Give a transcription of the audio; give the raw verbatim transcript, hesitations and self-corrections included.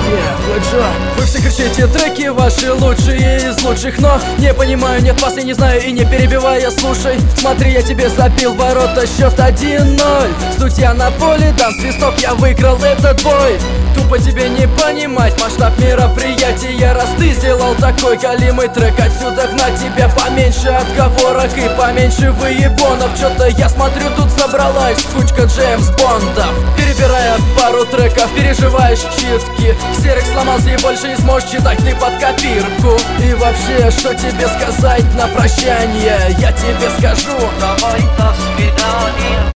Флэджо. Вы все кричите треки ваши лучшие из лучших, но не понимаю, нет вас, я не знаю и не перебивая, слушай. Смотри, я тебе забил ворота, счет один ноль. Судья на поле, дан свисток, я выиграл этот бой. Тупо тебе не понимать масштаб мероприятия, раз ты сделал такой галимый трек. Отсюда гнать тебя поменьше отговорок и поменьше выебонов. Чё-то я смотрю, тут собралась кучка Джеймс Бондов. Перебирая пару треков, переживаешь читки. Ксерик сломался и больше не сможешь читать ты под копирку. И вообще, что тебе сказать на прощание, я тебе скажу: давай до свидания.